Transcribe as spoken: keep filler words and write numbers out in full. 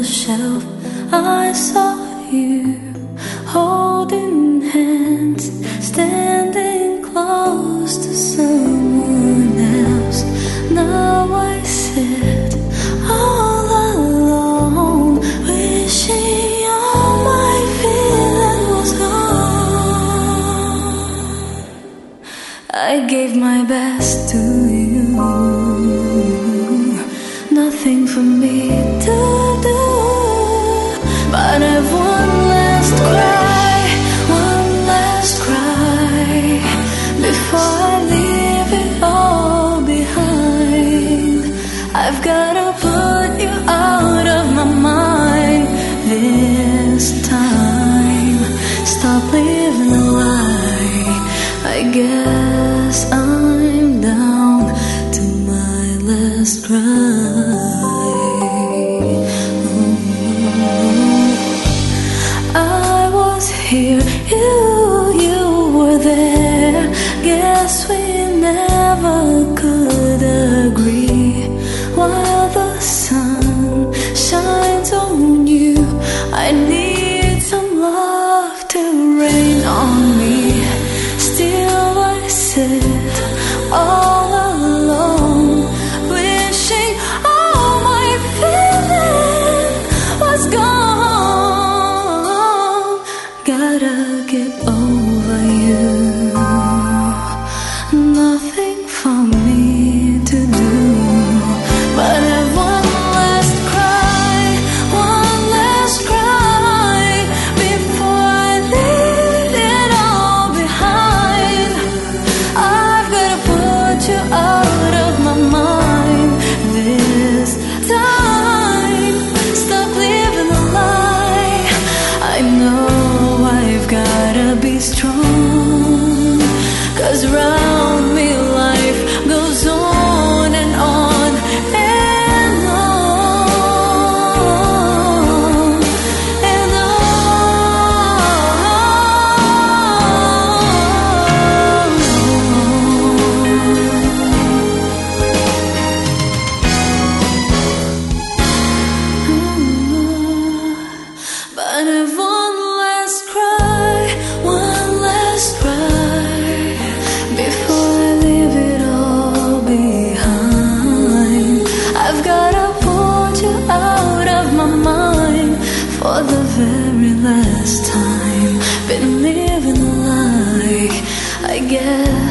shelf, I saw you holding hands, standing close to someone else. Now I sit all alone, wishing all my feeling was gone. I gave my best to you, nothing for me to do, but I've one last cry, one last cry, before I leave it all behind. I've gotta put you out of my mind this time. Stop living a lie. I guess I'm down to my last cry. Here, you, you were there. Guess we never could agree. While the sun shines on you, I need some love to rain on me. Still I sit all alone, wishing all my feeling was gone. Gotta get over you, nothing for me to do, but I've one last cry, one last cry, before I leave it all behind. I've gotta put you out of my mind this time. Stop living a lie. I know I've gotta be strong, 'cause round me life goes on and on and on and on. But I've one last cry, one last cry, before I leave it all behind. I've gotta put you out of my mind for the very last time. Been living like I guess